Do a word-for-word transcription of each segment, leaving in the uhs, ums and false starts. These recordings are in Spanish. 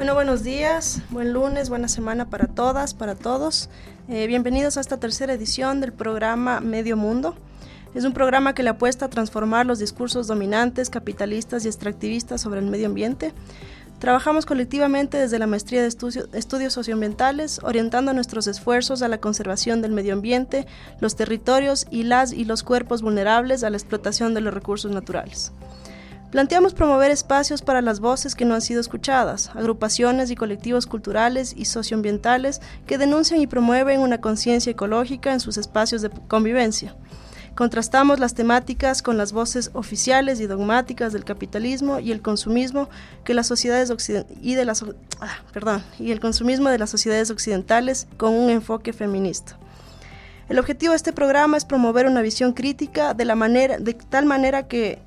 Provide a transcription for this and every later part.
Bueno, buenos días, buen lunes, buena semana para todas, para todos. Eh, bienvenidos a esta tercera edición del programa Medio Mundo. Es un programa que le apuesta a transformar los discursos dominantes, capitalistas y extractivistas sobre el medio ambiente. Trabajamos colectivamente desde la Maestría de Estudio, Estudios Socioambientales, orientando nuestros esfuerzos a la conservación del medio ambiente, los territorios y las y los cuerpos vulnerables a la explotación de los recursos naturales. Planteamos promover espacios para las voces que no han sido escuchadas, agrupaciones y colectivos culturales y socioambientales que denuncian y promueven una conciencia ecológica en sus espacios de convivencia. Contrastamos las temáticas con las voces oficiales y dogmáticas del capitalismo y el consumismo que las sociedades occiden- y de las ah, perdón, y el consumismo de las sociedades occidentales con un enfoque feminista. El objetivo de este programa es promover una visión crítica de la manera de tal manera que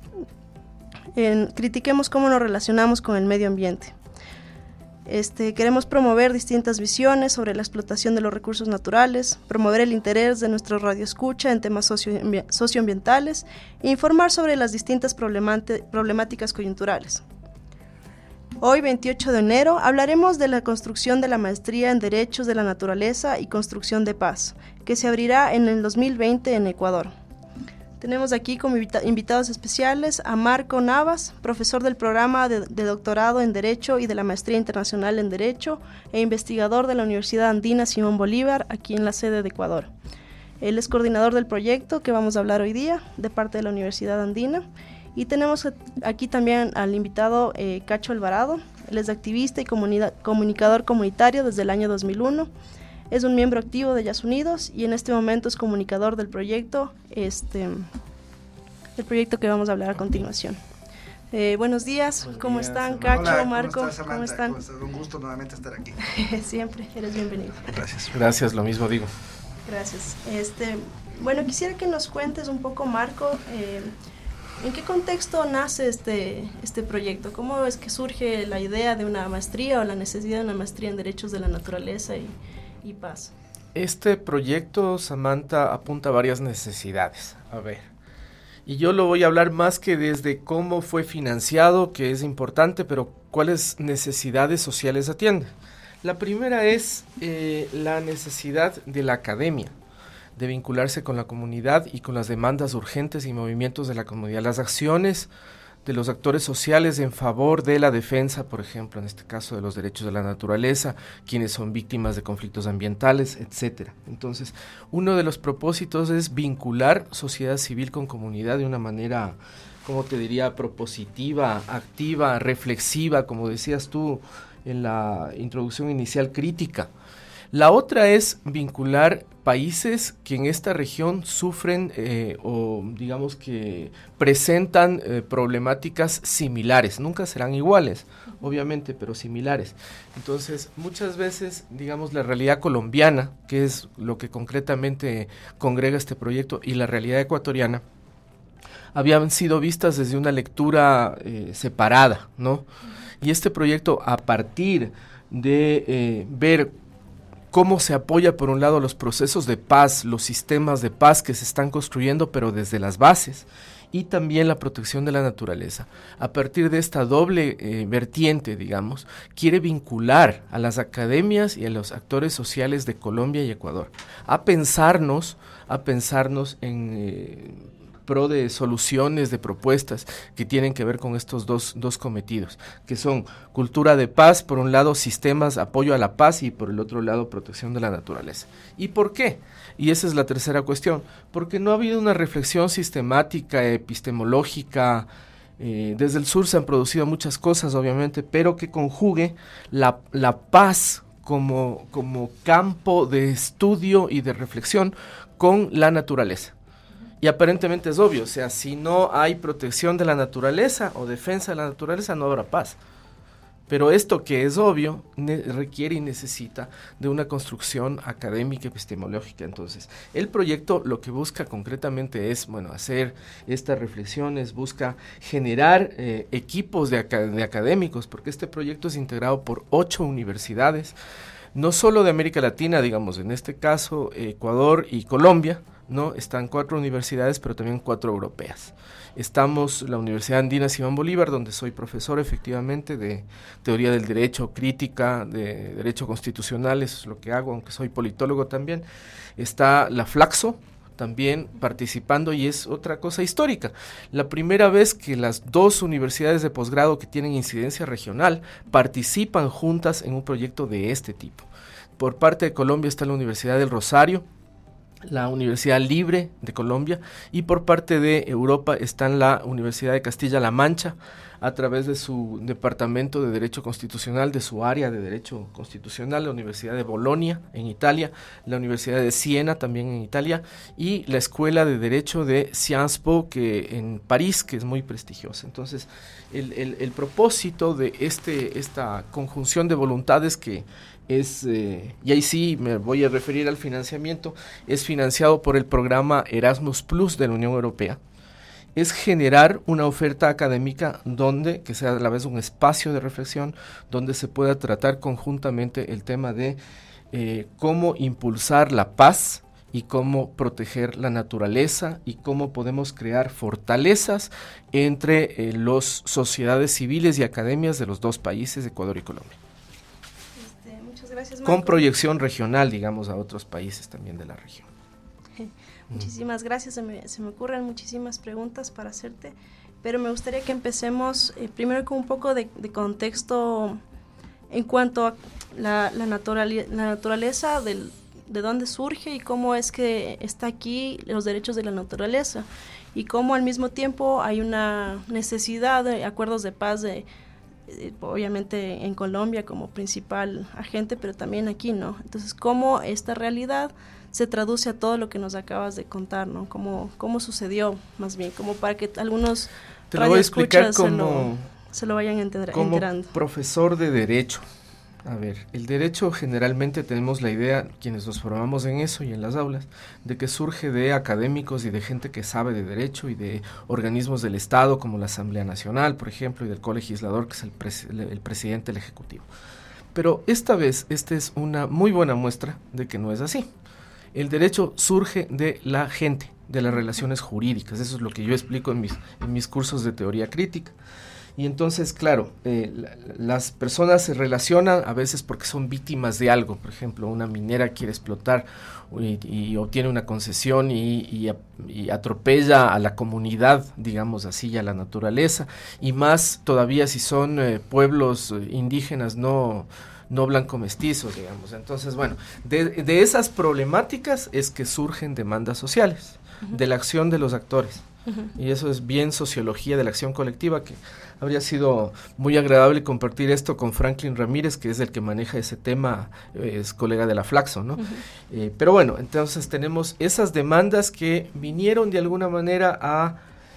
En, critiquemos cómo nos relacionamos con el medio ambiente. Este, queremos promover distintas visiones sobre la explotación de los recursos naturales, promover el interés de nuestro radioescucha en temas socio, socioambientales e informar sobre las distintas problemáticas coyunturales. Hoy, veintiocho de enero, hablaremos de la construcción de la maestría en Derechos de la Naturaleza y Construcción de Paz, que se abrirá en el dos mil veinte en Ecuador. Tenemos aquí como invitados especiales a Marco Navas, profesor del programa de, de doctorado en Derecho y de la Maestría Internacional en Derecho e investigador de la Universidad Andina Simón Bolívar, aquí en la sede de Ecuador. Él es coordinador del proyecto que vamos a hablar hoy día, de parte de la Universidad Andina. Y tenemos aquí también al invitado eh, Cacho Alvarado. Él es activista y comunicador comunitario desde el año dos mil uno. Es un miembro activo de Yas Unidos y en este momento es comunicador del proyecto, este, del proyecto que vamos a hablar a continuación. Eh, buenos días, buenos ¿cómo días, están Cacho, Hola, Marco? ¿Cómo, estás, ¿Cómo están? ¿Cómo estás? Un gusto nuevamente estar aquí. Siempre, eres bienvenido. Gracias. Gracias, lo mismo digo. Gracias. Este, bueno, quisiera que nos cuentes un poco, Marco, eh, ¿en qué contexto nace este, este proyecto? ¿Cómo es que surge la idea de una maestría o la necesidad de una maestría en Derechos de la Naturaleza y y paz? Este proyecto, Samantha, apunta a varias necesidades. A ver, y yo lo voy a hablar más que desde cómo fue financiado, que es importante, pero cuáles necesidades sociales atiende. La primera es eh, la necesidad de la academia, de vincularse con la comunidad y con las demandas urgentes y movimientos de la comunidad, las acciones de los actores sociales en favor de la defensa, por ejemplo, en este caso de los derechos de la naturaleza, quienes son víctimas de conflictos ambientales, etcétera. Entonces, uno de los propósitos es vincular sociedad civil con comunidad de una manera, como te diría, propositiva, activa, reflexiva, como decías tú en la introducción inicial, crítica. La otra es vincular países que en esta región sufren eh, o digamos que presentan eh, problemáticas similares, nunca serán iguales, obviamente, pero similares. Entonces, muchas veces, digamos, la realidad colombiana, que es lo que concretamente congrega este proyecto, y la realidad ecuatoriana, habían sido vistas desde una lectura eh, separada, ¿no? Y este proyecto, a partir de eh, ver cómo se apoya por un lado los procesos de paz, los sistemas de paz que se están construyendo, pero desde las bases, y también la protección de la naturaleza. A partir de esta doble eh, vertiente, digamos, quiere vincular a las academias y a los actores sociales de Colombia y Ecuador a pensarnos, a pensarnos en eh, pro de soluciones, de propuestas que tienen que ver con estos dos, dos cometidos, que son cultura de paz, por un lado sistemas, apoyo a la paz, y por el otro lado protección de la naturaleza. ¿Y por qué? Y esa es la tercera cuestión, porque no ha habido una reflexión sistemática, epistemológica. Eh, desde el sur se han producido muchas cosas, obviamente, pero que conjugue la, la paz como, como campo de estudio y de reflexión con la naturaleza. Y aparentemente es obvio, o sea, si no hay protección de la naturaleza o defensa de la naturaleza, no habrá paz. Pero esto que es obvio ne- requiere y necesita de una construcción académica, epistemológica. Entonces, el proyecto lo que busca concretamente es, bueno, hacer estas reflexiones, busca generar eh, equipos de, aca- de académicos, porque este proyecto es integrado por ocho universidades, no solo de América Latina, digamos, en este caso Ecuador y Colombia, ¿no? Están cuatro universidades, pero también cuatro europeas. Estamos la Universidad Andina Simón Bolívar, donde soy profesor efectivamente de teoría del derecho, crítica, de derecho constitucional, eso es lo que hago, aunque soy politólogo también. Está la Flaxo, también participando, y es otra cosa histórica. La primera vez que las dos universidades de posgrado que tienen incidencia regional participan juntas en un proyecto de este tipo. Por parte de Colombia está la Universidad del Rosario, la Universidad Libre de Colombia, y por parte de Europa está la Universidad de Castilla-La Mancha, a través de su departamento de Derecho Constitucional, de su área de Derecho Constitucional, la Universidad de Bolonia en Italia, la Universidad de Siena también en Italia, y la Escuela de Derecho de Sciences Po que en París, que es muy prestigiosa. Entonces, el, el, el propósito de este, esta conjunción de voluntades que es, eh, y ahí sí me voy a referir al financiamiento, es financiado por el programa Erasmus Plus de la Unión Europea, es generar una oferta académica donde, que sea a la vez un espacio de reflexión, donde se pueda tratar conjuntamente el tema de eh, cómo impulsar la paz y cómo proteger la naturaleza y cómo podemos crear fortalezas entre eh, las sociedades civiles y academias de los dos países, Ecuador y Colombia. Gracias, con proyección regional, digamos, a otros países también de la región. Muchísimas mm. gracias, se me, se me ocurren muchísimas preguntas para hacerte, pero me gustaría que empecemos eh, primero con un poco de, de contexto en cuanto a la, la, naturali- la naturaleza del, de dónde surge y cómo es que está aquí los derechos de la naturaleza, y cómo al mismo tiempo hay una necesidad de acuerdos de paz de obviamente en Colombia como principal agente, pero también aquí, ¿no? Entonces, ¿cómo esta realidad se traduce a todo lo que nos acabas de contar, ¿no? ¿Cómo, cómo sucedió, más bien? Como para que algunos Te lo voy a explicar como, se lo, se lo vayan enter- como enterando. Profesor de Derecho. A ver, el derecho generalmente tenemos la idea, quienes nos formamos en eso y en las aulas, de que surge de académicos y de gente que sabe de derecho y de organismos del Estado como la Asamblea Nacional, por ejemplo, y del colegislador, que es el, pres- el presidente del Ejecutivo. Pero esta vez, esta es una muy buena muestra de que no es así. El derecho surge de la gente, de las relaciones jurídicas. Eso es lo que yo explico en mis, en mis cursos de teoría crítica. Y entonces, claro, eh, la, las personas se relacionan a veces porque son víctimas de algo. Por ejemplo, una minera quiere explotar y, y obtiene una concesión y, y, y atropella a la comunidad, digamos así, y a la naturaleza. Y más todavía si son eh, pueblos indígenas no, no blanco-mestizos, digamos. Entonces, bueno, de, de esas problemáticas es que surgen demandas sociales, uh-huh. de la acción de los actores. Uh-huh. Y eso es bien sociología de la acción colectiva, que habría sido muy agradable compartir esto con Franklin Ramírez, que es el que maneja ese tema, es colega de la Flaxo, ¿no? Uh-huh. Eh, pero bueno, entonces tenemos esas demandas que vinieron de alguna manera a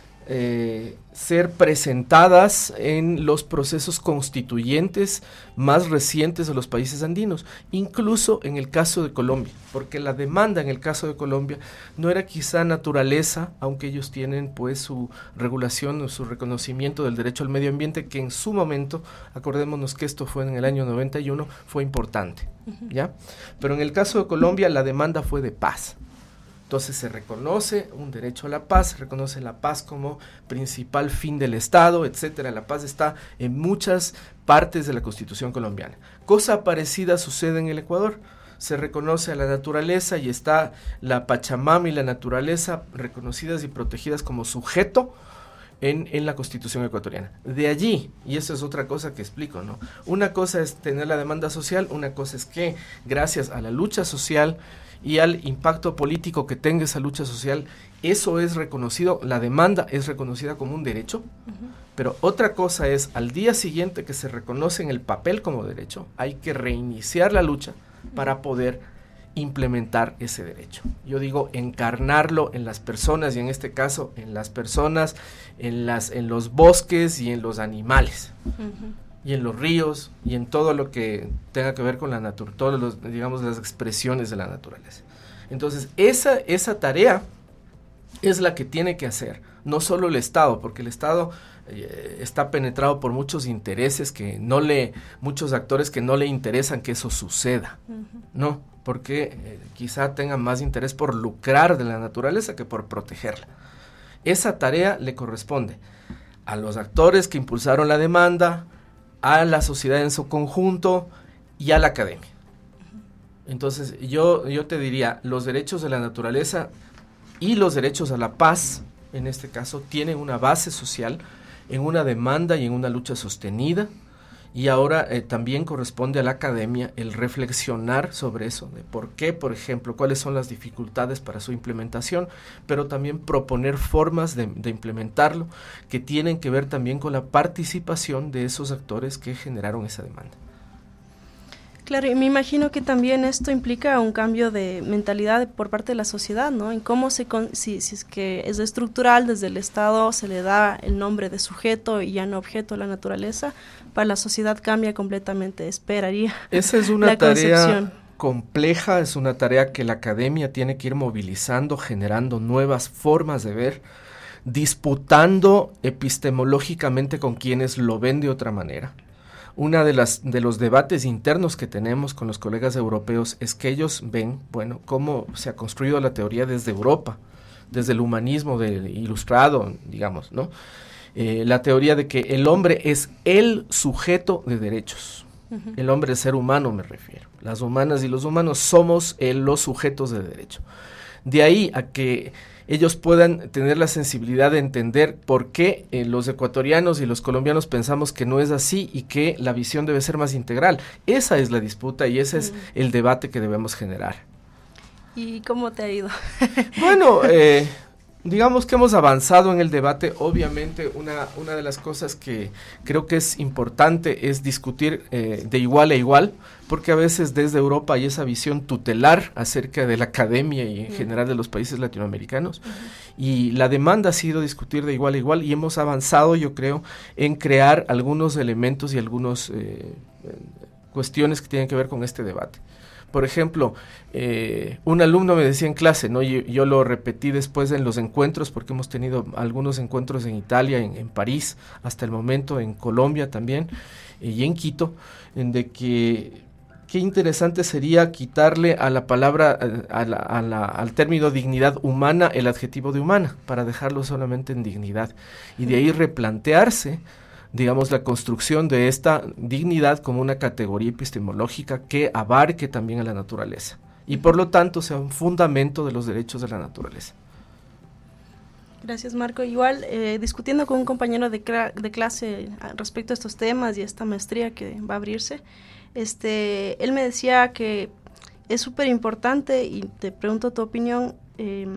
eh, ser presentadas en los procesos constituyentes más recientes de los países andinos, incluso en el caso de Colombia, porque la demanda en el caso de Colombia no era quizá naturaleza, aunque ellos tienen pues su regulación o su reconocimiento del derecho al medio ambiente, que en su momento, acordémonos que esto fue en el año noventa y uno, fue importante, uh-huh. ¿ya? Pero en el caso de Colombia la demanda fue de paz. Entonces se reconoce un derecho a la paz, se reconoce la paz como principal fin del Estado, etcétera. La paz está en muchas partes de la Constitución colombiana. Cosa parecida sucede en el Ecuador. Se reconoce a la naturaleza y está la Pachamama y la naturaleza reconocidas y protegidas como sujeto en, en la Constitución ecuatoriana. De allí, y eso es otra cosa que explico, ¿no? Una cosa es tener la demanda social, una cosa es que gracias a la lucha social y al impacto político que tenga esa lucha social, eso es reconocido, la demanda es reconocida como un derecho, uh-huh. pero otra cosa es, al día siguiente que se reconoce en el papel como derecho, hay que reiniciar la lucha uh-huh. para poder implementar ese derecho. Yo digo, encarnarlo en las personas, y en este caso, en las personas, en, las, en los bosques y en los animales. Uh-huh. Y en los ríos, y en todo lo que tenga que ver con la naturaleza, todos los, digamos, las expresiones de la naturaleza. Entonces, esa, esa tarea es la que tiene que hacer, no solo el Estado, porque el Estado eh, está penetrado por muchos intereses que no le, muchos actores que no le interesan que eso suceda, uh-huh. ¿no? Porque eh, quizá tengan más interés por lucrar de la naturaleza que por protegerla. Esa tarea le corresponde a los actores que impulsaron la demanda, a la sociedad en su conjunto y a la academia. Entonces, yo, yo te diría, los derechos de la naturaleza y los derechos a la paz, en este caso, tienen una base social en una demanda y en una lucha sostenida, y ahora eh, también corresponde a la academia el reflexionar sobre eso, de por qué, por ejemplo, cuáles son las dificultades para su implementación, pero también proponer formas de, de implementarlo que tienen que ver también con la participación de esos actores que generaron esa demanda. Claro, y me imagino que también esto implica un cambio de mentalidad de, por parte de la sociedad, ¿no? En cómo se, con, si, si es que es estructural, desde el Estado se le da el nombre de sujeto y ya no objeto a la naturaleza, para la sociedad cambia completamente, esperaría. Esa es una la tarea concepción. compleja, es una tarea que la academia tiene que ir movilizando, generando nuevas formas de ver, disputando epistemológicamente con quienes lo ven de otra manera. Una de las de los debates internos que tenemos con los colegas europeos es que ellos ven, bueno, cómo se ha construido la teoría desde Europa, desde el humanismo del ilustrado, digamos, ¿no? Eh, la teoría de que el hombre es el sujeto de derechos. Uh-huh. El hombre es ser humano, me refiero. Las humanas y los humanos somos eh, los sujetos de derecho. De ahí a que ellos puedan tener la sensibilidad de entender por qué eh, los ecuatorianos y los colombianos pensamos que no es así y que la visión debe ser más integral. Esa es la disputa y ese es mm. el debate que debemos generar. ¿Y cómo te ha ido? Bueno, eh, digamos que hemos avanzado en el debate. Obviamente una, una de las cosas que creo que es importante es discutir eh, de igual a igual, porque a veces desde Europa hay esa visión tutelar acerca de la academia y en uh-huh. general de los países latinoamericanos, uh-huh. y la demanda ha sido discutir de igual a igual y hemos avanzado, yo creo, en crear algunos elementos y algunas eh, cuestiones que tienen que ver con este debate. Por ejemplo, eh, un alumno me decía en clase, ¿no? Yo, yo lo repetí después en los encuentros, porque hemos tenido algunos encuentros en Italia, en, en París, hasta el momento, en Colombia también, eh, y en Quito, en de que qué interesante sería quitarle a la palabra, a la, a la, al término dignidad humana, el adjetivo de humana, para dejarlo solamente en dignidad, y de ahí replantearse, digamos, la construcción de esta dignidad como una categoría epistemológica que abarque también a la naturaleza y por lo tanto sea un fundamento de los derechos de la naturaleza. Gracias, Marco. Igual, eh, discutiendo con un compañero de, cra- de clase respecto a estos temas y esta maestría que va a abrirse, este, él me decía que es súper importante, y te pregunto tu opinión, eh,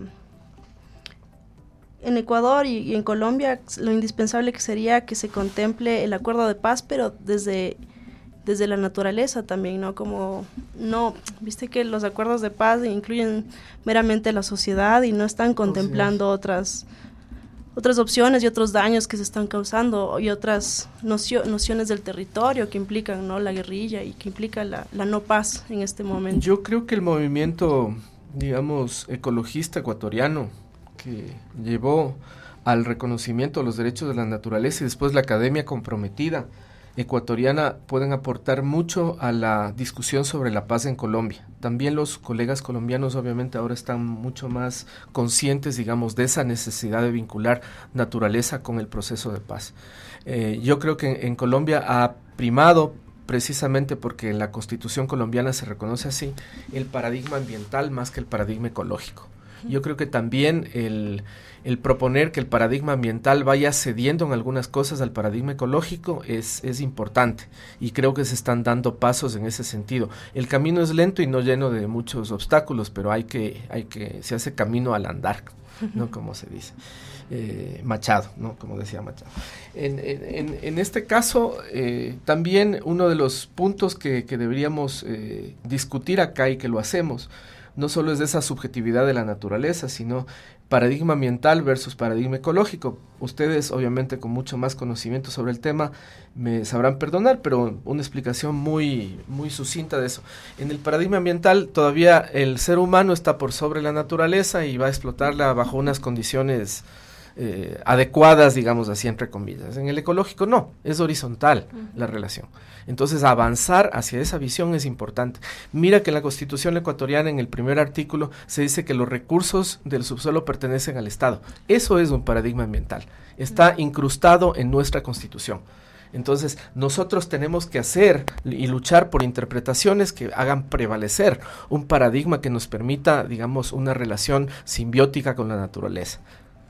en Ecuador y, y en Colombia lo indispensable que sería que se contemple el acuerdo de paz, pero desde, desde la naturaleza también, ¿no? Como, no, viste que los acuerdos de paz incluyen meramente la sociedad y no están contemplando otras, otras opciones y otros daños que se están causando y otras nocio, nociones del territorio que implican, ¿no? La guerrilla y que implica la, la no paz en este momento. Yo creo que el movimiento, digamos, ecologista ecuatoriano, que llevó al reconocimiento de los derechos de la naturaleza y después la academia comprometida ecuatoriana pueden aportar mucho a la discusión sobre la paz en Colombia. También los colegas colombianos obviamente ahora están mucho más conscientes, digamos, de esa necesidad de vincular naturaleza con el proceso de paz. Eh, yo creo que en, en Colombia ha primado, precisamente porque en la Constitución colombiana se reconoce así, el paradigma ambiental más que el paradigma ecológico. Yo creo que también el, el proponer que el paradigma ambiental vaya cediendo en algunas cosas al paradigma ecológico es, es importante y creo que se están dando pasos en ese sentido. El camino es lento y no lleno de muchos obstáculos, pero hay que, hay que se hace camino al andar, ¿no? Como se dice. Eh, Machado, ¿no? Como decía Machado. En, en, en este caso, eh, también uno de los puntos que, que deberíamos eh, discutir acá y que lo hacemos, no solo es de esa subjetividad de la naturaleza, sino paradigma ambiental versus paradigma ecológico. Ustedes, obviamente, con mucho más conocimiento sobre el tema, me sabrán perdonar, pero una explicación muy, muy sucinta de eso. En el paradigma ambiental, todavía el ser humano está por sobre la naturaleza y va a explotarla bajo unas condiciones eh, adecuadas, digamos así, entre comillas. En el ecológico no, es horizontal uh-huh. la relación. Entonces, avanzar hacia esa visión es importante. Mira que en la Constitución ecuatoriana, en el primer artículo, se dice que los recursos del subsuelo pertenecen al Estado. Eso es un paradigma ambiental. Está uh-huh. incrustado en nuestra Constitución. Entonces, nosotros tenemos que hacer y luchar por interpretaciones que hagan prevalecer un paradigma que nos permita, digamos, una relación simbiótica con la naturaleza.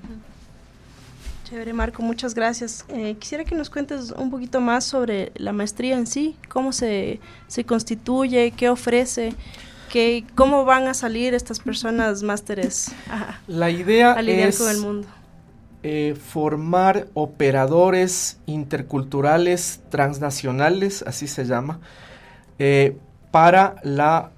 Chévere, Marco, muchas gracias. Eh, quisiera que nos cuentes un poquito más sobre la maestría en sí, cómo se, se constituye, qué ofrece, qué, cómo van a salir estas personas másteres a, la idea a lidiar es con el mundo. Eh, formar operadores interculturales transnacionales, así se llama, eh, para la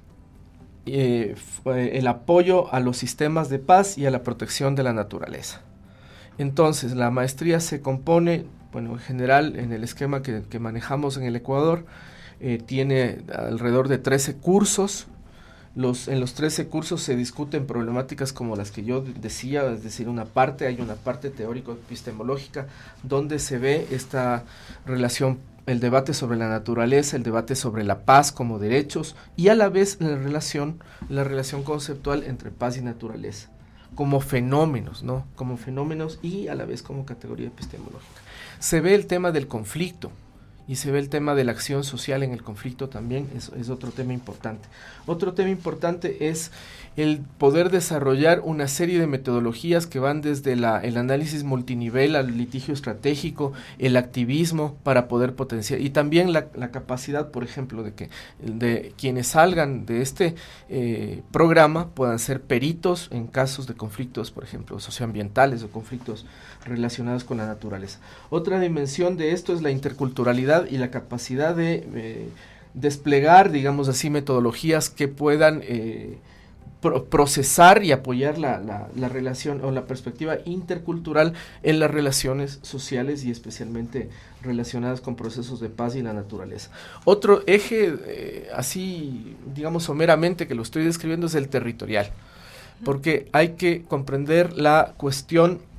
eh, f- el apoyo a los sistemas de paz y a la protección de la naturaleza. Entonces, la maestría se compone, bueno, en general, en el esquema que, que manejamos en el Ecuador, eh, tiene alrededor de trece cursos. Los, en los trece cursos se discuten problemáticas como las que yo decía, es decir, una parte, hay una parte teórico-epistemológica donde se ve esta relación, el debate sobre la naturaleza, el debate sobre la paz como derechos y a la vez la relación, la relación conceptual entre paz y naturaleza, como fenómenos, ¿no? Como fenómenos y a la vez como categoría epistemológica. Se ve el tema del conflicto. Y se ve el tema de la acción social en el conflicto también, es, es otro tema importante. Otro tema importante es el poder desarrollar una serie de metodologías que van desde la, el análisis multinivel al litigio estratégico, el activismo para poder potenciar, y también la, la capacidad, por ejemplo, de que de quienes salgan de este eh, programa puedan ser peritos en casos de conflictos, por ejemplo, socioambientales o conflictos relacionados con la naturaleza. Otra dimensión de esto es la interculturalidad y la capacidad de eh, desplegar, digamos así, metodologías que puedan eh, pro- procesar y apoyar la, la, la relación o la perspectiva intercultural en las relaciones sociales y especialmente relacionadas con procesos de paz y la naturaleza. Otro eje, eh, así, digamos, someramente que lo estoy describiendo, es el territorial, porque hay que comprender la cuestión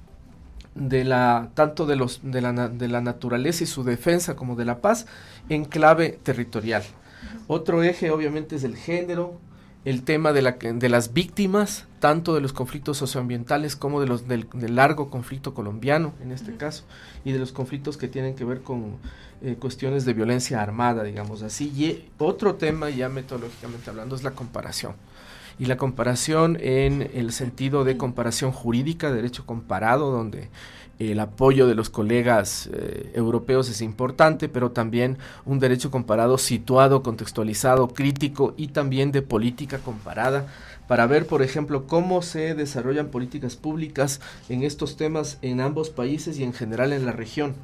de la tanto de los de la de la naturaleza y su defensa como de la paz en clave territorial. Uh-huh. Otro eje obviamente es el género, el tema de la de las víctimas, tanto de los conflictos socioambientales como de los del, del largo conflicto colombiano en este uh-huh. caso, y de los conflictos que tienen que ver con eh, cuestiones de violencia armada, digamos así. Y otro tema, ya metodológicamente hablando, es la comparación. Y la comparación en el sentido de comparación jurídica, derecho comparado, donde el apoyo de los colegas eh, europeos es importante, pero también un derecho comparado situado, contextualizado, crítico y también de política comparada, para ver, por ejemplo, cómo se desarrollan políticas públicas en estos temas en ambos países y en general en la región.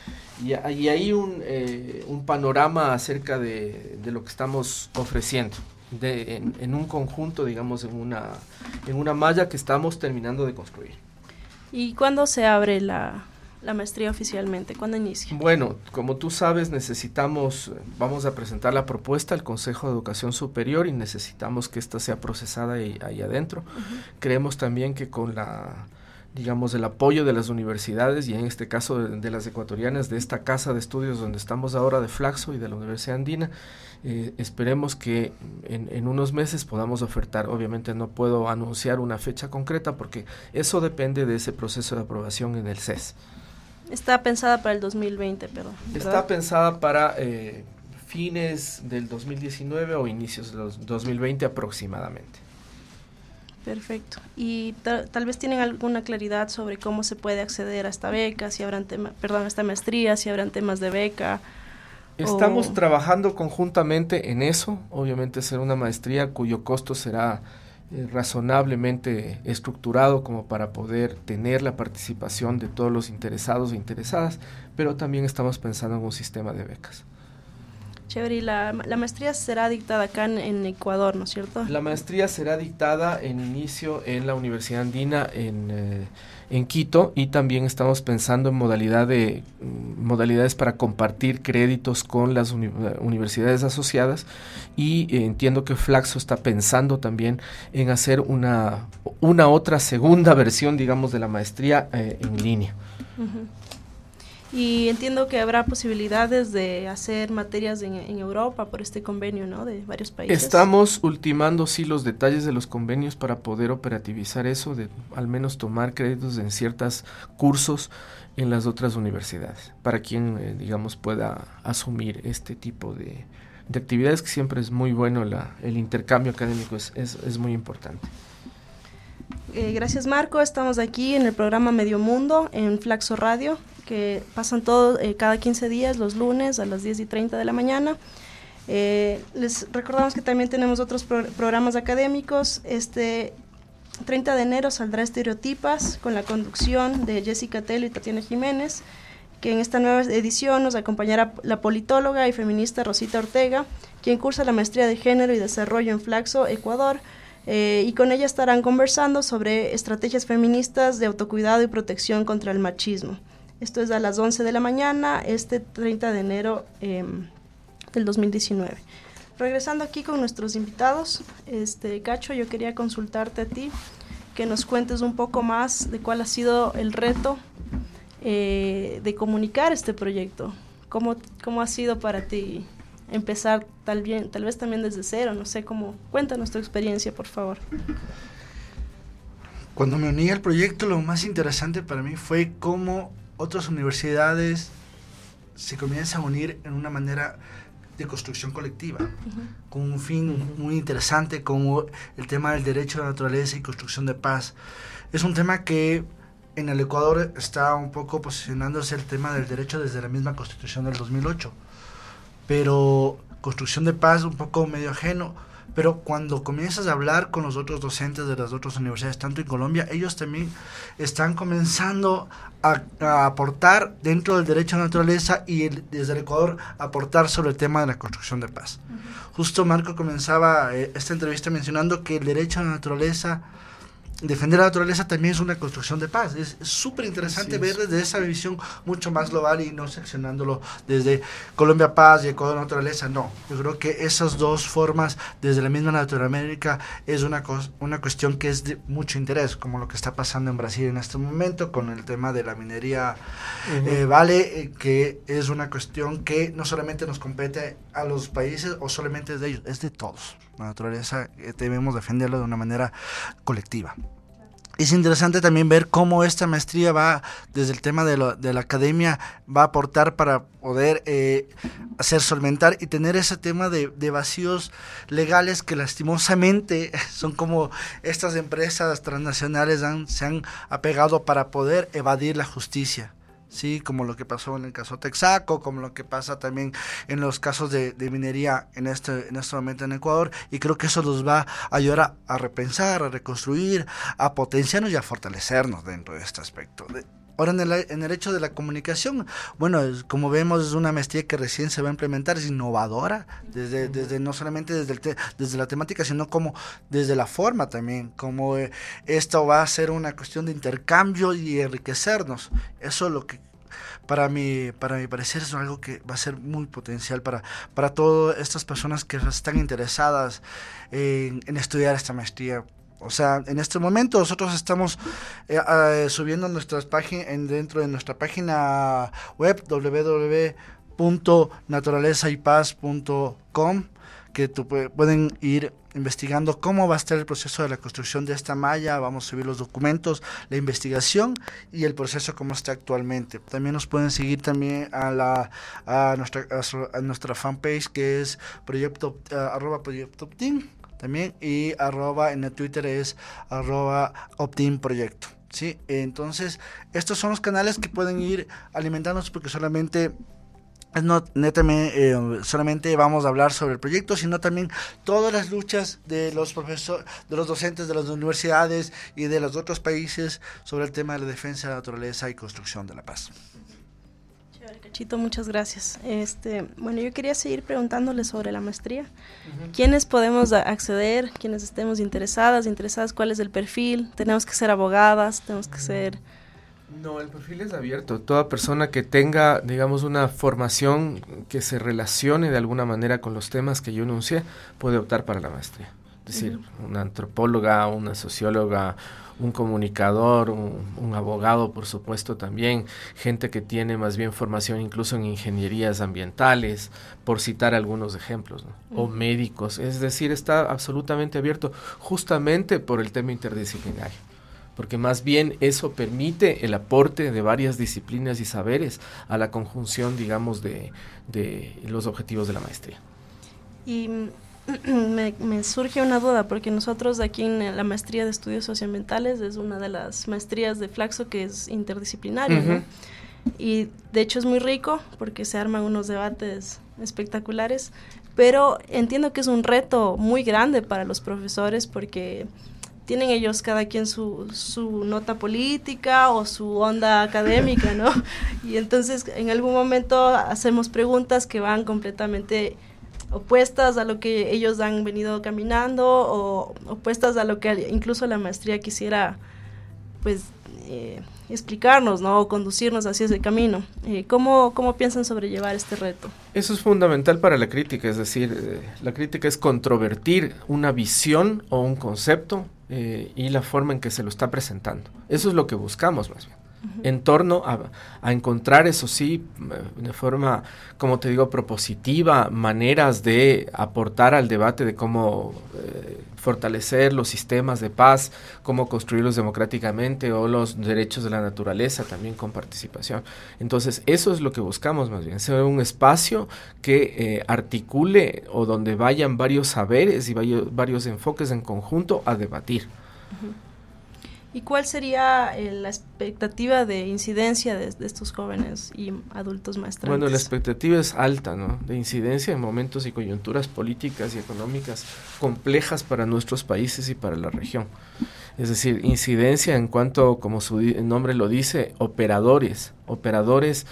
Y, y hay un, eh, un panorama acerca de, de lo que estamos ofreciendo. De, en, en un conjunto, digamos, en una, en una malla que estamos terminando de construir. ¿Y cuándo se abre la, la maestría oficialmente? ¿Cuándo inicia? Bueno, como tú sabes, necesitamos, vamos a presentar la propuesta al Consejo de Educación Superior y necesitamos que esta sea procesada ahí, ahí adentro. Uh-huh. Creemos también que con la, digamos, el apoyo de las universidades y en este caso de, de las ecuatorianas, de esta casa de estudios donde estamos ahora, de Flaxo y de la Universidad Andina, Eh, esperemos que en, en unos meses podamos ofertar. Obviamente no puedo anunciar una fecha concreta porque eso depende de ese proceso de aprobación en el C E S. Está pensada para el dos mil veinte, pero ¿verdad? Está pensada para eh, fines del dos mil diecinueve o inicios del dos mil veinte aproximadamente. Perfecto. Y ta- tal vez tienen alguna claridad sobre cómo se puede acceder a esta beca, si habrán tema, perdón, a esta maestría, si habrán temas de beca. Estamos o... trabajando conjuntamente en eso. Obviamente será una maestría cuyo costo será eh, razonablemente estructurado como para poder tener la participación de todos los interesados e interesadas, pero también estamos pensando en un sistema de becas. Chévere, y la, la maestría será dictada acá en, en Ecuador, ¿no es cierto? La maestría será dictada en inicio en la Universidad Andina en, eh, en Quito, y también estamos pensando en modalidad de, modalidades para compartir créditos con las uni- universidades asociadas, y eh, entiendo que Flaxo está pensando también en hacer una, una otra segunda versión, digamos, de la maestría eh, en línea. Uh-huh. Y entiendo que habrá posibilidades de hacer materias en, en Europa por este convenio, ¿no? De varios países. Estamos ultimando, sí, los detalles de los convenios para poder operativizar eso, de al menos tomar créditos en ciertos cursos en las otras universidades, para quien, eh, digamos, pueda asumir este tipo de, de actividades, que siempre es muy bueno, la, el intercambio académico es, es, es muy importante. Eh, gracias, Marco. Estamos aquí en el programa Medio Mundo en Flaxo Radio, que pasan todo eh, cada quince días, los lunes a las diez y treinta de la mañana. Eh, les recordamos que también tenemos otros pro- programas académicos. Este treinta de enero saldrá Estereotipas con la conducción de Jessica Telo y Tatiana Jiménez, que en esta nueva edición nos acompañará la politóloga y feminista Rosita Ortega, quien cursa la maestría de Género y Desarrollo en Flaxo, Ecuador. Eh, y con ella estarán conversando sobre estrategias feministas de autocuidado y protección contra el machismo. Esto es a las once de la mañana, este treinta de enero eh, del dos mil diecinueve. Regresando aquí con nuestros invitados, este Cacho, yo quería consultarte a ti, que nos cuentes un poco más de cuál ha sido el reto eh, de comunicar este proyecto. ¿Cómo, cómo ha sido para ti empezar tal, bien, tal vez también desde cero? No sé, cómo, cuéntanos tu experiencia, por favor. Cuando me uní al proyecto, lo más interesante para mí fue cómo otras universidades se comienzan a unir en una manera de construcción colectiva, uh-huh. con un fin muy interesante como el tema del derecho a la naturaleza y construcción de paz. Es un tema que en el Ecuador está un poco posicionándose el tema del derecho desde la misma Constitución del dos mil ocho, pero construcción de paz un poco medio ajeno. Pero cuando comienzas a hablar con los otros docentes de las otras universidades, tanto en Colombia, ellos también están comenzando a, a aportar dentro del derecho a la naturaleza, y el, desde el Ecuador aportar sobre el tema de la construcción de paz. Uh-huh. Justo Marco comenzaba eh, esta entrevista mencionando que el derecho a la naturaleza, defender la naturaleza también es una construcción de paz. Es súper interesante ver desde esa visión mucho más global y no seccionándolo desde Colombia Paz y Ecuador Naturaleza. No, yo creo que esas dos formas desde la misma Latinoamérica es una, una cuestión que es de mucho interés, como lo que está pasando en Brasil en este momento con el tema de la minería uh-huh. eh, Vale, eh, que es una cuestión que no solamente nos compete a los países o solamente es de ellos, es de todos. La naturaleza eh, debemos defenderla de una manera colectiva. Es interesante también ver cómo esta maestría va, desde el tema de, lo, de la academia, va a aportar para poder eh, hacer solventar y tener ese tema de, de vacíos legales que lastimosamente son como estas empresas transnacionales han, se han apegado para poder evadir la justicia. Sí, como lo que pasó en el caso Texaco, como lo que pasa también en los casos de, de minería en este, en este momento en Ecuador, y creo que eso nos va a ayudar a, a repensar, a reconstruir, a potenciarnos y a fortalecernos dentro de este aspecto. De, ahora en el, en el hecho de la comunicación, bueno, es, como vemos es una maestría que recién se va a implementar, es innovadora, desde, desde no solamente desde, el te, desde la temática, sino como desde la forma también, como eh, esto va a ser una cuestión de intercambio y enriquecernos. Eso es lo que para mi, para mi parecer es algo que va a ser muy potencial para, para todas estas personas que están interesadas en, en estudiar esta maestría. O sea, en este momento nosotros estamos eh, eh, subiendo nuestras páginas dentro de nuestra página web doble u doble u doble u punto naturaleza y paz punto com, que tu, pueden ir investigando cómo va a estar el proceso de la construcción de esta malla. Vamos a subir los documentos, la investigación y el proceso como está actualmente. También nos pueden seguir también a la a nuestra a, a nuestra fanpage, que es proyecto uh, arroba proyecto optim también, y arroba en el Twitter es arroba optim proyecto. Sí, entonces estos son los canales que pueden ir alimentándonos, porque solamente no netamente eh, solamente vamos a hablar sobre el proyecto, sino también todas las luchas de los profesores, de los docentes de las universidades y de los otros países sobre el tema de la defensa de la naturaleza y construcción de la paz. Cachito, muchas gracias. Este, bueno, yo quería seguir preguntándole sobre la maestría. Uh-huh. ¿Quiénes podemos acceder? ¿Quiénes estemos interesadas, interesadas? ¿Cuál es el perfil? ¿Tenemos que ser abogadas? ¿Tenemos que ser...? No, el perfil es abierto. Toda persona que tenga, digamos, una formación que se relacione de alguna manera con los temas que yo enuncié, puede optar para la maestría. Es decir, uh-huh. una antropóloga, una socióloga, un comunicador, un, un abogado, por supuesto, también, gente que tiene más bien formación incluso en ingenierías ambientales, por citar algunos ejemplos, ¿no? Uh-huh. O médicos. Es decir, está absolutamente abierto justamente por el tema interdisciplinario, porque más bien eso permite el aporte de varias disciplinas y saberes a la conjunción, digamos, de, de los objetivos de la maestría. Y me, me surge una duda, porque nosotros aquí en la maestría de estudios socioambientales es una de las maestrías de Flaxo que es interdisciplinaria, uh-huh. ¿no? Y de hecho es muy rico porque se arman unos debates espectaculares, pero entiendo que es un reto muy grande para los profesores porque tienen ellos cada quien su, su nota política o su onda académica, ¿no? Y entonces en algún momento hacemos preguntas que van completamente opuestas a lo que ellos han venido caminando o opuestas a lo que incluso la maestría quisiera, pues, eh, explicarnos, ¿no? O conducirnos hacia ese camino. Eh, ¿cómo, ¿Cómo piensan sobrellevar este reto? Eso es fundamental para la crítica, es decir, eh, la crítica es controvertir una visión o un concepto eh, y la forma en que se lo está presentando. Eso es lo que buscamos más bien. Uh-huh. En torno a, a encontrar, eso sí, de forma, como te digo, propositiva, maneras de aportar al debate de cómo eh, fortalecer los sistemas de paz, cómo construirlos democráticamente o los derechos de la naturaleza también con participación. Entonces, eso es lo que buscamos más bien, ser un espacio que eh, articule o donde vayan varios saberes y varios, varios enfoques en conjunto a debatir. Uh-huh. ¿Y cuál sería eh, la expectativa de incidencia de, de estos jóvenes y adultos maestrantes? Bueno, la expectativa es alta, ¿no? De incidencia en momentos y coyunturas políticas y económicas complejas para nuestros países y para la región. Es decir, incidencia en cuanto, como su di- nombre lo dice, operadores, operadores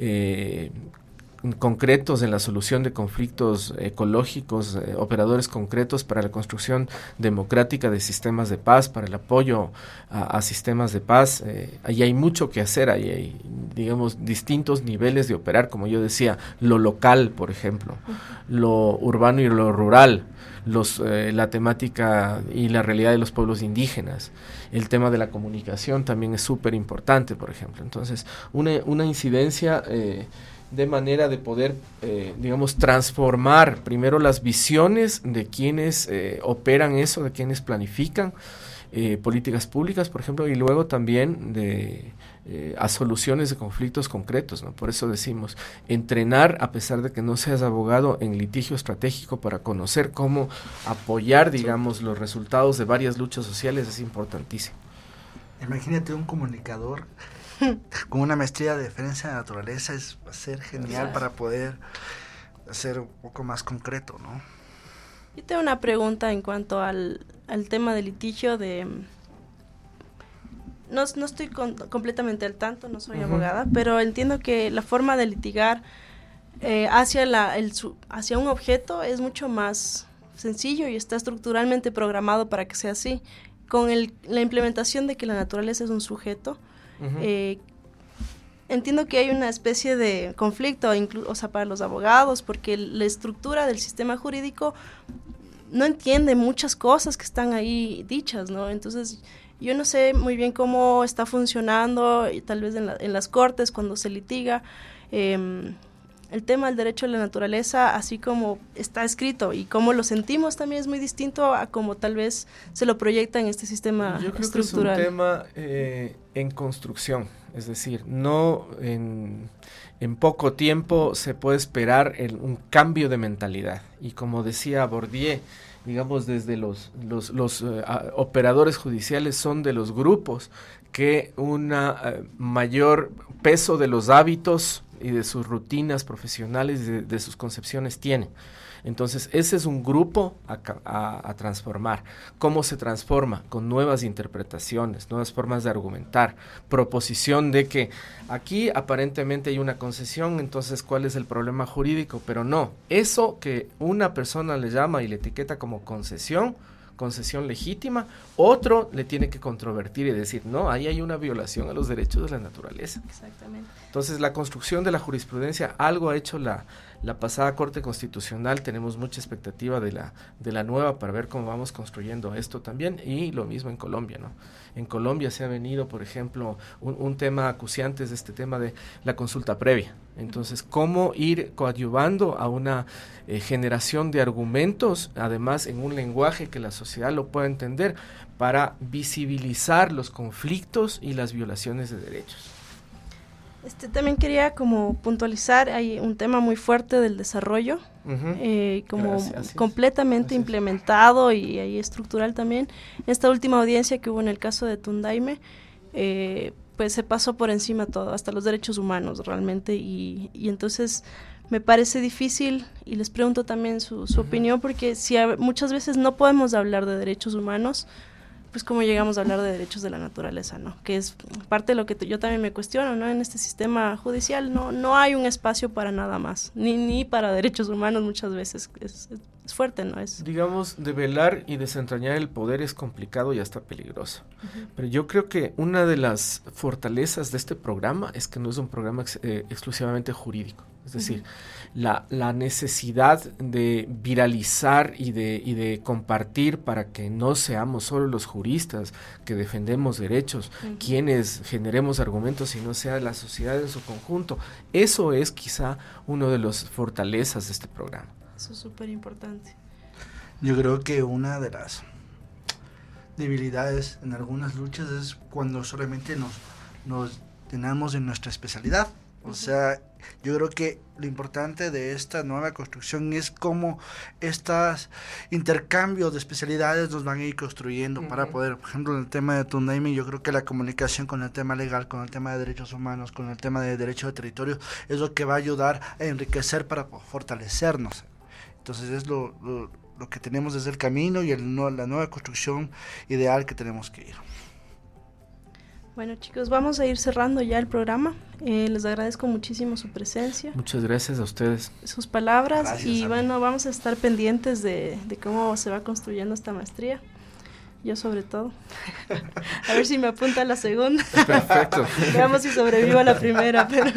eh, concretos en la solución de conflictos ecológicos, eh, operadores concretos para la construcción democrática de sistemas de paz, para el apoyo a, a sistemas de paz. Eh, ahí hay mucho que hacer, ahí hay, digamos, distintos niveles de operar, como yo decía, lo local, por ejemplo, uh-huh. lo urbano y lo rural, los, eh, la temática y la realidad de los pueblos indígenas. El tema de la comunicación también es súper importante, por ejemplo. Entonces, una, una incidencia eh, de manera de poder, eh, digamos, transformar primero las visiones de quienes eh, operan eso, de quienes planifican eh, políticas públicas, por ejemplo, y luego también de eh, a soluciones de conflictos concretos, ¿no? Por eso decimos, entrenar, a pesar de que no seas abogado, en litigio estratégico para conocer cómo apoyar, digamos, los resultados de varias luchas sociales es importantísimo. Imagínate un comunicador con una maestría de defensa de la naturaleza, es, va a ser genial claro. para poder hacer un poco más concreto, ¿no? Yo tengo una pregunta en cuanto al, al tema del litigio de... No, no estoy con, completamente al tanto, no soy uh-huh. abogada, pero entiendo que la forma de litigar eh, hacia, la, el, su, hacia un objeto es mucho más sencillo y está estructuralmente programado para que sea así. Con el, la implementación de que la naturaleza es un sujeto, Uh-huh. Eh, entiendo que hay una especie de conflicto, inclu- o sea, para los abogados, porque la estructura del sistema jurídico no entiende muchas cosas que están ahí dichas, ¿no? Entonces, yo no sé muy bien cómo está funcionando, y tal vez en, la, en las cortes, cuando se litiga, eh, el tema del derecho a la naturaleza, así como está escrito y cómo lo sentimos, también es muy distinto a cómo tal vez se lo proyecta en este sistema Yo creo estructural. que es un tema eh, en construcción, es decir, no en, en poco tiempo se puede esperar el, un cambio de mentalidad. Y como decía Bourdieu, digamos, desde los, los, los uh, operadores judiciales son de los grupos que un uh, mayor peso de los hábitos y de sus rutinas profesionales, de, de sus concepciones tiene. Entonces, ese es un grupo a, a, a transformar. ¿Cómo se transforma? Con nuevas interpretaciones, nuevas formas de argumentar, proposición de que aquí aparentemente hay una concesión, entonces, ¿cuál es el problema jurídico? Pero no, eso que una persona le llama y le etiqueta como concesión, concesión legítima, otro le tiene que controvertir y decir, no, ahí hay una violación a los derechos de la naturaleza. Exactamente. Entonces, la construcción de la jurisprudencia, algo ha hecho la, la pasada Corte Constitucional, tenemos mucha expectativa de la, de la nueva para ver cómo vamos construyendo esto también, y lo mismo en Colombia, ¿no? En Colombia se ha venido, por ejemplo, un, un tema acuciante es este tema de la consulta previa. Entonces, cómo ir coadyuvando a una eh, generación de argumentos, además en un lenguaje que la sociedad lo pueda entender, para visibilizar los conflictos y las violaciones de derechos. Este, también quería como puntualizar, hay un tema muy fuerte del desarrollo, uh-huh. eh, como Gracias. completamente Gracias. implementado y ahí estructural también. Esta última audiencia que hubo en el caso de Tundaime, eh, pues se pasó por encima todo, hasta los derechos humanos realmente, y, y entonces me parece difícil, y les pregunto también su, su uh-huh. opinión, porque si a, muchas veces no podemos hablar de derechos humanos, pues cómo llegamos a hablar de derechos de la naturaleza, ¿no? Que es parte de lo que t- yo también me cuestiono, ¿no? En este sistema judicial no no hay un espacio para nada más, ni ni para derechos humanos muchas veces, es, es, es fuerte, ¿no? Es Digamos, develar y desentrañar el poder es complicado y hasta peligroso, uh-huh. pero yo creo que una de las fortalezas de este programa es que no es un programa ex- eh, exclusivamente jurídico. Es decir, uh-huh. la, la necesidad de viralizar y de, y de compartir para que no seamos solo los juristas que defendemos derechos, uh-huh. quienes generemos argumentos, sino sea la sociedad en su conjunto. Eso es quizá uno de las fortalezas de este programa. Eso es súper importante. Yo creo que una de las debilidades en algunas luchas es cuando solamente nos, nos tenemos en nuestra especialidad. O sea, yo creo que lo importante de esta nueva construcción es cómo estos intercambios de especialidades nos van a ir construyendo uh-huh. para poder, por ejemplo, en el tema de Tundaime, yo creo que la comunicación con el tema legal, con el tema de derechos humanos, con el tema de derecho de territorio, es lo que va a ayudar a enriquecer para fortalecernos. Entonces es lo, lo, lo que tenemos desde el camino y el, no, la nueva construcción ideal que tenemos que ir. Bueno, chicos, vamos a ir cerrando ya el programa. Eh, les agradezco muchísimo su presencia. Muchas gracias a ustedes. Sus palabras. Gracias, y Ana. Bueno, vamos a estar pendientes de, de cómo se va construyendo esta maestría. Yo sobre todo. A ver si me apunta a la segunda. Perfecto. Veamos si sobrevivo a la primera. Pero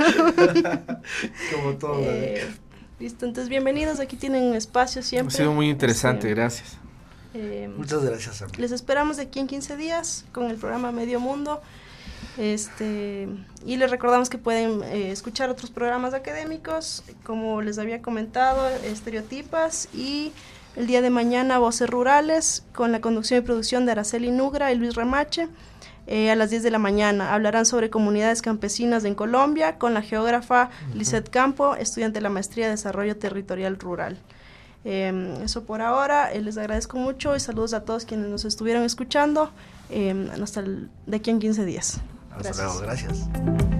Como todo. Eh, listo, entonces bienvenidos. Aquí tienen un espacio siempre. Ha sido muy interesante, sí. gracias. Eh, Muchas gracias, Ana. Les esperamos de aquí en quince días con el programa Medio Mundo. Este, y les recordamos que pueden eh, escuchar otros programas académicos, como les había comentado, Estereotipas, y el día de mañana Voces Rurales, con la conducción y producción de Araceli Nugra y Luis Remache, eh, a las diez de la mañana. Hablarán sobre comunidades campesinas en Colombia, con la geógrafa uh-huh. Lisette Campo, estudiante de la Maestría de Desarrollo Territorial Rural. Eh, eso por ahora, eh, les agradezco mucho y saludos a todos quienes nos estuvieron escuchando. Eh, hasta el, de aquí en quince días. Hasta luego, gracias.